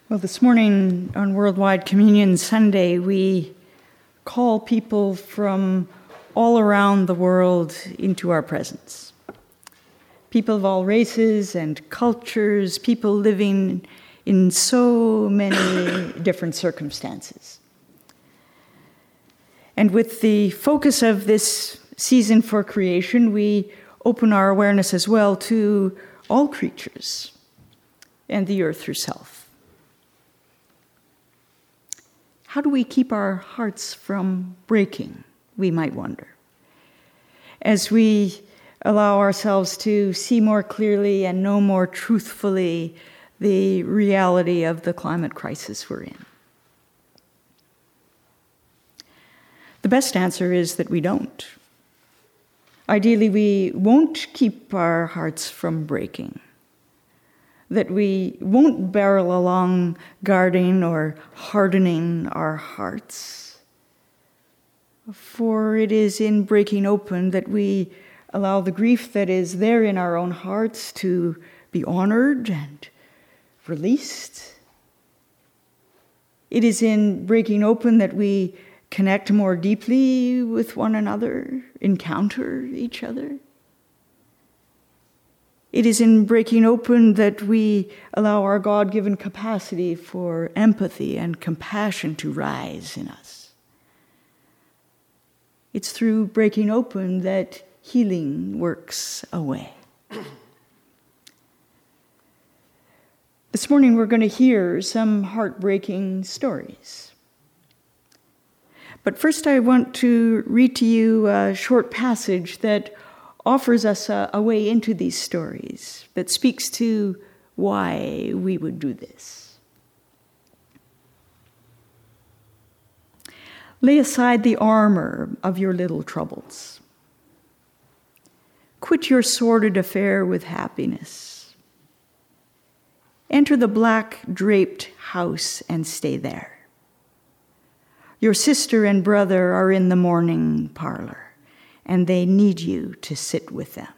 Well, this morning on Worldwide Communion Sunday, we call people from all around the world into our presence. People of all races and cultures, people living in so many different circumstances. And with the focus of this season for creation, we open our awareness as well to all creatures and the earth herself. How do we keep our hearts from breaking, we might wonder, as we allow ourselves to see more clearly and know more truthfully the reality of the climate crisis we're in? The best answer is that we don't. Ideally, we won't keep our hearts from breaking, that we won't barrel along guarding or hardening our hearts. For it is in breaking open that we allow the grief that is there in our own hearts to be honored and released. It is in breaking open that we connect more deeply with one another, encounter each other. It is in breaking open that we allow our God-given capacity for empathy and compassion to rise in us. It's through breaking open that healing works away. This morning we're going to hear some heartbreaking stories. But first I want to read to you a short passage that offers us a way into these stories, that speaks to why we would do this. Lay aside the armor of your little troubles. Quit your sordid affair with happiness. Enter the black draped house and stay there. Your sister and brother are in the morning parlor, and they need you to sit with them.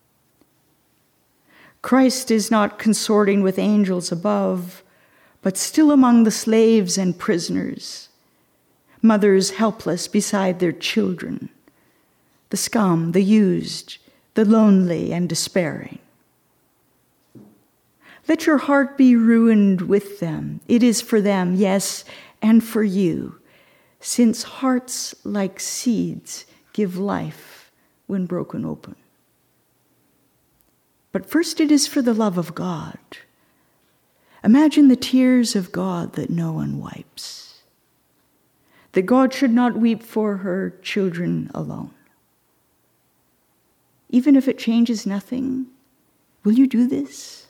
Christ is not consorting with angels above, but still among the slaves and prisoners, mothers helpless beside their children, the scum, the used, the lonely and despairing. Let your heart be ruined with them. It is for them, yes, and for you, since hearts like seeds give life when broken open. But first it is for the love of God. Imagine the tears of God that no one wipes. That God should not weep for her children alone. Even if it changes nothing, will you do this?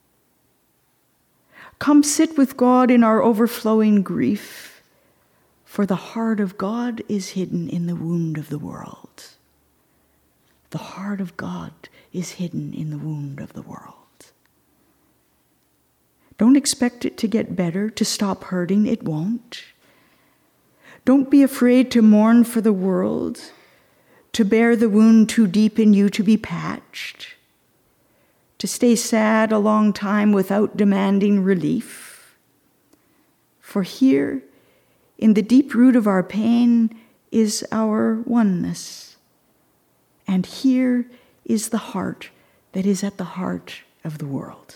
Come sit with God in our overflowing grief. For the heart of God is hidden in the wound of the world. The heart of God is hidden in the wound of the world. Don't expect it to get better, to stop hurting. It won't. Don't be afraid to mourn for the world, to bear the wound too deep in you to be patched, to stay sad a long time without demanding relief. For here, in the deep root of our pain is our oneness. And here is the heart that is at the heart of the world.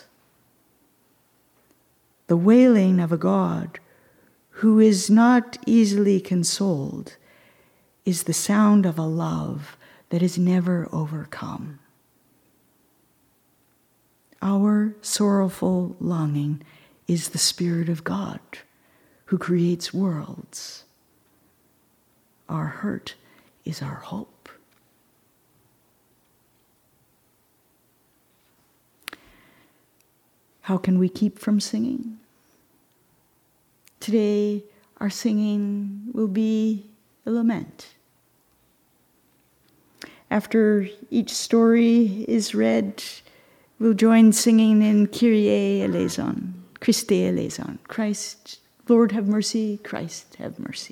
The wailing of a God who is not easily consoled is the sound of a love that is never overcome. Our sorrowful longing is the Spirit of God, who creates worlds. Our hurt is our hope. How can we keep from singing? Today, our singing will be a lament. After each story is read, we'll join singing in Kyrie eleison, Christe eleison, Christ, Lord have mercy, Christ have mercy.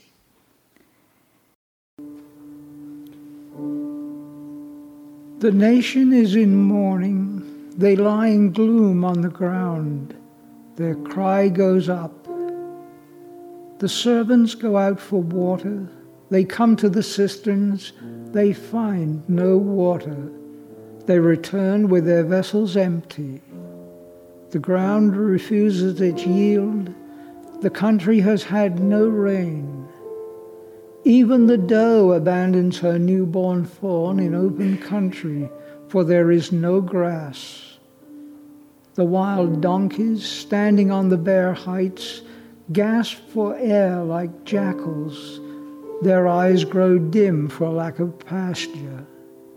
The nation is in mourning, they lie in gloom on the ground. Their cry goes up. The servants go out for water. They come to the cisterns. They find no water. They return with their vessels empty. The ground refuses its yield. The country has had no rain. Even the doe abandons her newborn fawn in open country, for there is no grass. The wild donkeys, standing on the bare heights, gasp for air like jackals. Their eyes grow dim for lack of pasture.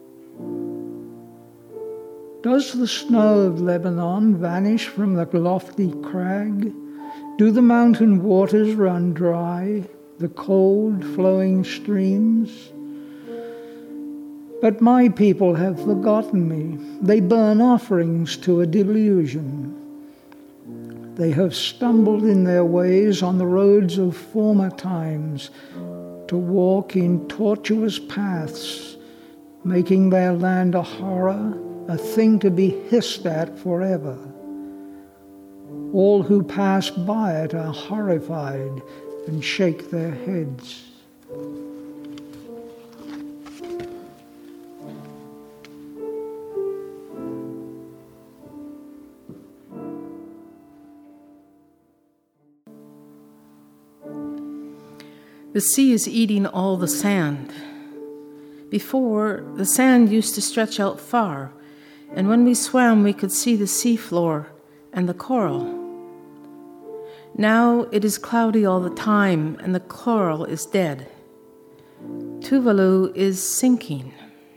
Does the snow of Lebanon vanish from the lofty crag? Do the mountain waters run dry, the cold flowing streams? But my people have forgotten me. They burn offerings to a delusion. They have stumbled in their ways on the roads of former times, to walk in tortuous paths, making their land a horror, a thing to be hissed at forever. All who pass by it are horrified and shake their heads. The sea is eating all the sand. Before, the sand used to stretch out far, and when we swam, we could see the seafloor and the coral. Now it is cloudy all the time, and the coral is dead. Tuvalu is sinking.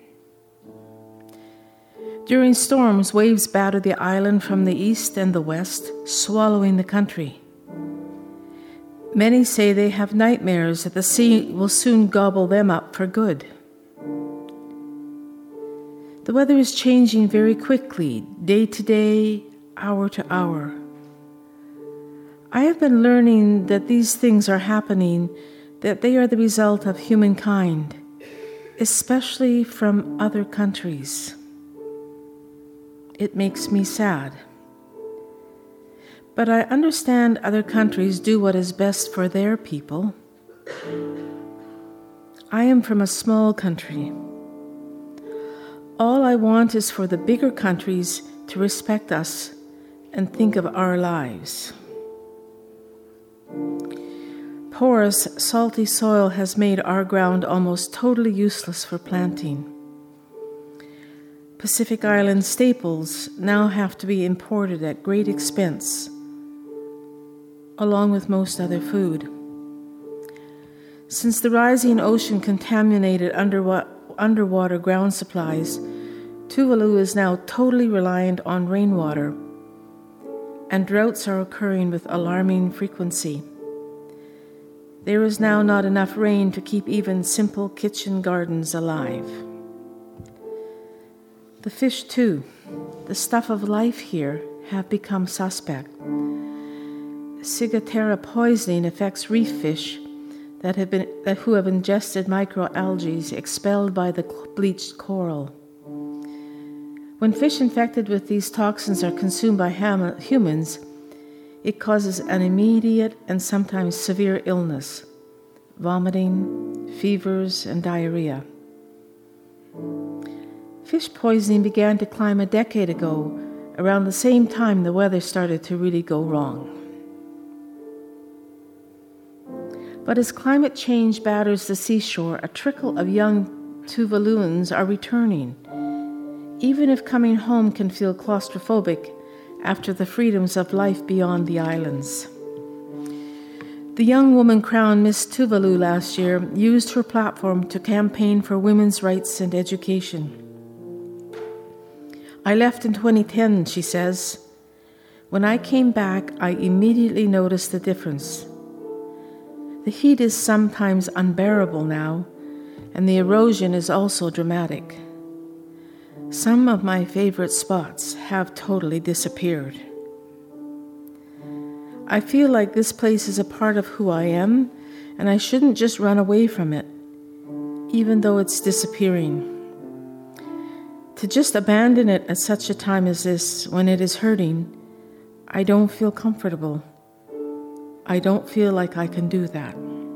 During storms, waves batter the island from the east and the west, swallowing the country. Many say they have nightmares that the sea will soon gobble them up for good. The weather is changing very quickly, day to day, hour to hour. I have been learning that these things are happening, that they are the result of humankind, especially from other countries. It makes me sad. But I understand other countries do what is best for their people. I am from a small country. All I want is for the bigger countries to respect us and think of our lives. Porous, salty soil has made our ground almost totally useless for planting. Pacific Island staples now have to be imported at great expense, along with most other food. Since the rising ocean contaminated underwater ground supplies, Tuvalu is now totally reliant on rainwater, and droughts are occurring with alarming frequency. There is now not enough rain to keep even simple kitchen gardens alive. The fish, too, the stuff of life here, have become suspect. Ciguatera poisoning affects reef fish who have ingested microalgae expelled by the bleached coral. When fish infected with these toxins are consumed by humans, it causes an immediate and sometimes severe illness, vomiting, fevers, and diarrhea. Fish poisoning began to climb a decade ago, around the same time the weather started to really go wrong. But as climate change batters the seashore, a trickle of young Tuvaluans are returning, even if coming home can feel claustrophobic after the freedoms of life beyond the islands. The young woman crowned Miss Tuvalu last year used her platform to campaign for women's rights and education. I left in 2010, she says. When I came back, I immediately noticed the difference. The heat is sometimes unbearable now, and the erosion is also dramatic. Some of my favorite spots have totally disappeared. I feel like this place is a part of who I am, and I shouldn't just run away from it, even though it's disappearing. To just abandon it at such a time as this, when it is hurting, I don't feel comfortable. I don't feel like I can do that.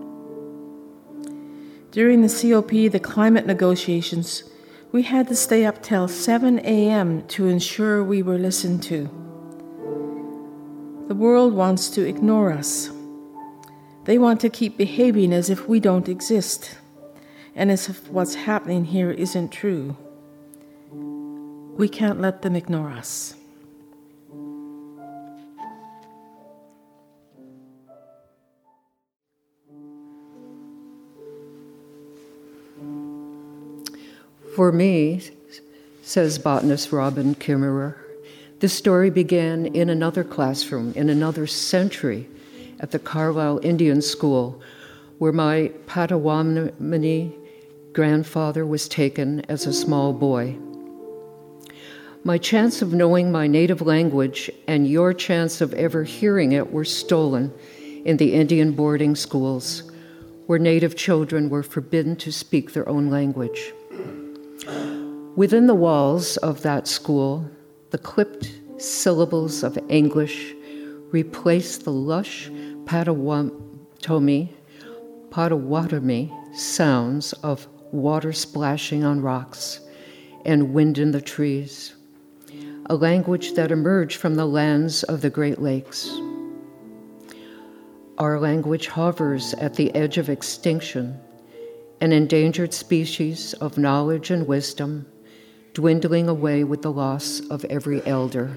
During the COP, the climate negotiations, we had to stay up till 7 a.m. to ensure we were listened to. The world wants to ignore us. They want to keep behaving as if we don't exist, and as if what's happening here isn't true. We can't let them ignore us. For me, says botanist Robin Kimmerer, this story began in another classroom, in another century, at the Carlisle Indian School, where my Potawatomi grandfather was taken as a small boy. My chance of knowing my native language and your chance of ever hearing it were stolen in the Indian boarding schools, where native children were forbidden to speak their own language. Within the walls of that school, the clipped syllables of English replaced the lush Potawatomi sounds of water splashing on rocks and wind in the trees, a language that emerged from the lands of the Great Lakes. Our language hovers at the edge of extinction, an endangered species of knowledge and wisdom, dwindling away with the loss of every elder.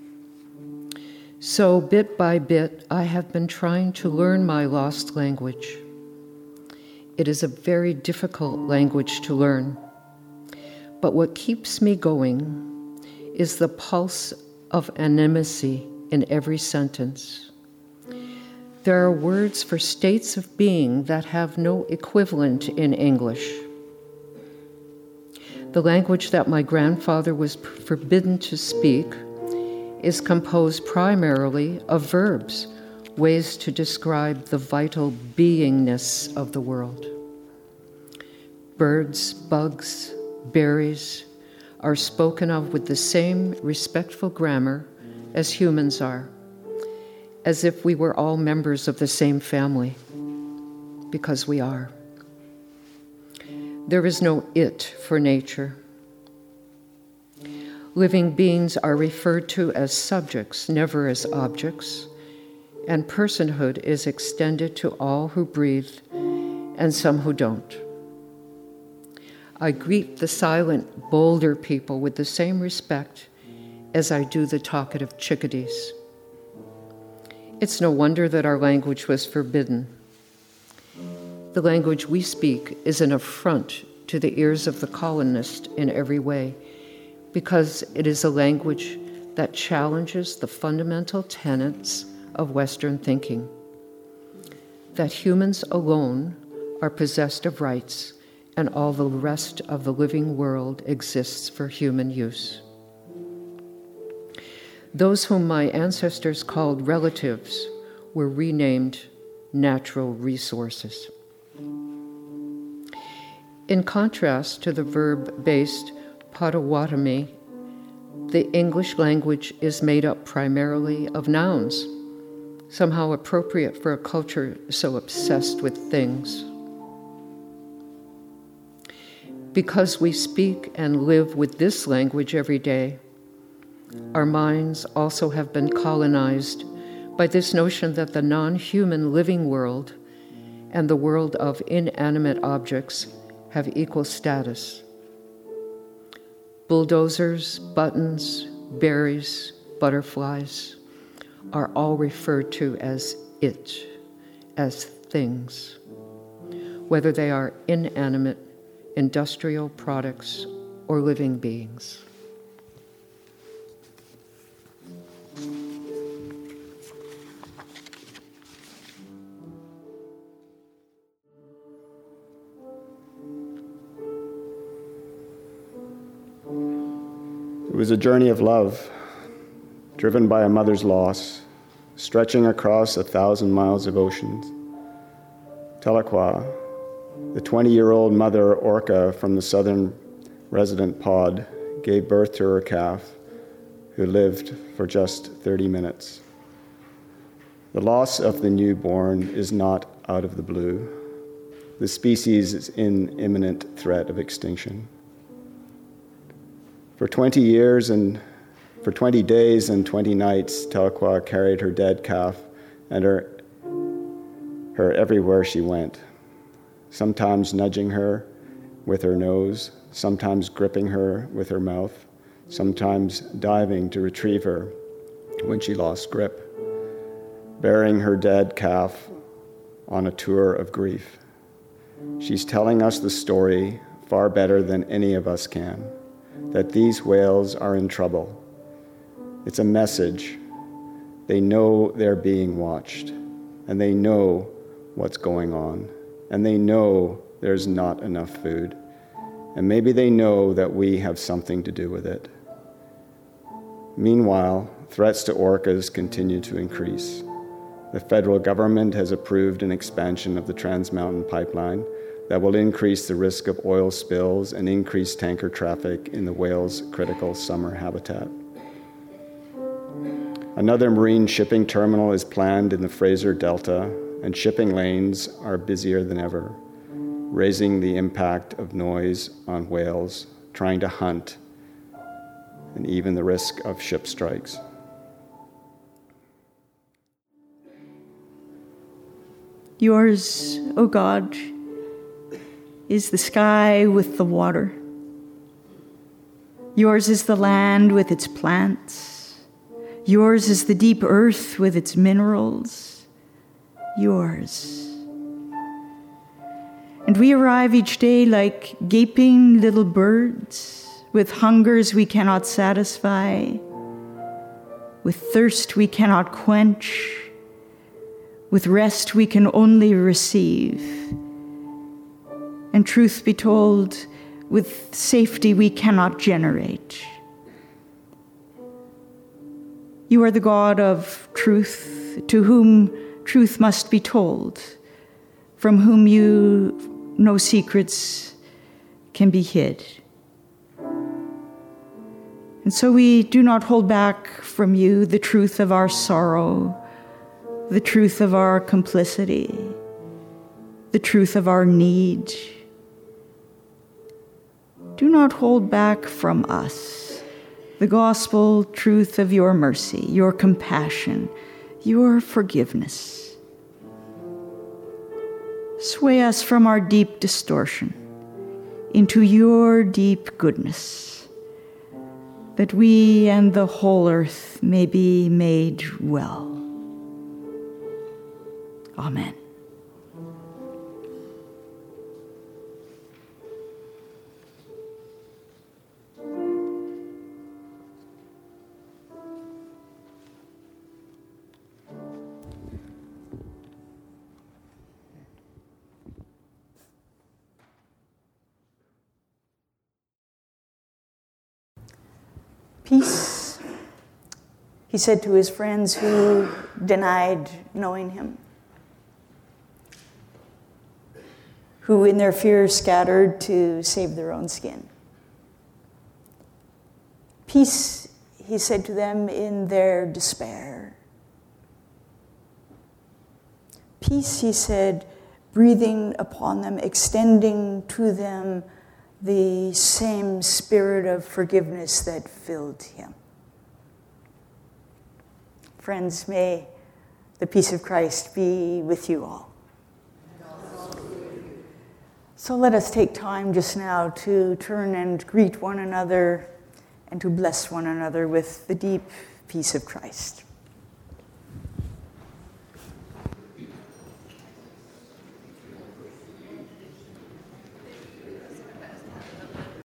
So, bit by bit, I have been trying to learn my lost language. It is a very difficult language to learn, but what keeps me going is the pulse of animacy in every sentence. There are words for states of being that have no equivalent in English. The language that my grandfather was forbidden to speak is composed primarily of verbs, ways to describe the vital beingness of the world. Birds, bugs, berries are spoken of with the same respectful grammar as humans are, as if we were all members of the same family, because we are. There is no it for nature. Living beings are referred to as subjects, never as objects, and personhood is extended to all who breathe and some who don't. I greet the silent, bolder people with the same respect as I do the talkative chickadees. It's no wonder that our language was forbidden. The language we speak is an affront to the ears of the colonist in every way, because it is a language that challenges the fundamental tenets of Western thinking, that humans alone are possessed of rights and all the rest of the living world exists for human use. Those whom my ancestors called relatives were renamed natural resources. In contrast to the verb-based Potawatomi, the English language is made up primarily of nouns, somehow appropriate for a culture so obsessed with things. Because we speak and live with this language every day, our minds also have been colonized by this notion that the non-human living world and the world of inanimate objects have equal status. Bulldozers, buttons, berries, butterflies are all referred to as it, as things, whether they are inanimate, industrial products, or living beings. It was a journey of love, driven by a mother's loss, stretching across 1,000 miles of oceans. Tahlequah, the 20-year-old mother orca from the southern resident pod, gave birth to her calf, who lived for just 30 minutes. The loss of the newborn is not out of the blue. The species is in imminent threat of extinction. For 20 years and for 20 days and 20 nights, Tahlequah carried her dead calf and her everywhere she went, sometimes nudging her with her nose, sometimes gripping her with her mouth, sometimes diving to retrieve her when she lost grip, bearing her dead calf on a tour of grief. She's telling us the story far better than any of us can, that these whales are in trouble. It's a message. They know they're being watched, and they know what's going on, and they know there's not enough food, and maybe they know that we have something to do with it. Meanwhile, threats to orcas continue to increase. The federal government has approved an expansion of the Trans Mountain Pipeline that will increase the risk of oil spills and increase tanker traffic in the whale's critical summer habitat. Another marine shipping terminal is planned in the Fraser Delta, and shipping lanes are busier than ever, raising the impact of noise on whales trying to hunt, and even the risk of ship strikes. Yours, O God, is the sky with the water. Yours is the land with its plants. Yours is the deep earth with its minerals. Yours. And we arrive each day like gaping little birds, with hungers we cannot satisfy, with thirst we cannot quench, with rest we can only receive. And truth be told, with safety we cannot generate. You are the God of truth, to whom truth must be told, from whom no secrets can be hid. And so we do not hold back from you the truth of our sorrow, the truth of our complicity, the truth of our need. Do not hold back from us the gospel truth of your mercy, your compassion, your forgiveness. Sway us from our deep distortion into your deep goodness, that we and the whole earth may be made well. Amen. Peace, he said to his friends who denied knowing him, who in their fear scattered to save their own skin. Peace, he said to them in their despair. Peace, he said, breathing upon them, extending to them the same spirit of forgiveness that filled him. Friends, may the peace of Christ be with you all. So let us take time just now to turn and greet one another and to bless one another with the deep peace of Christ.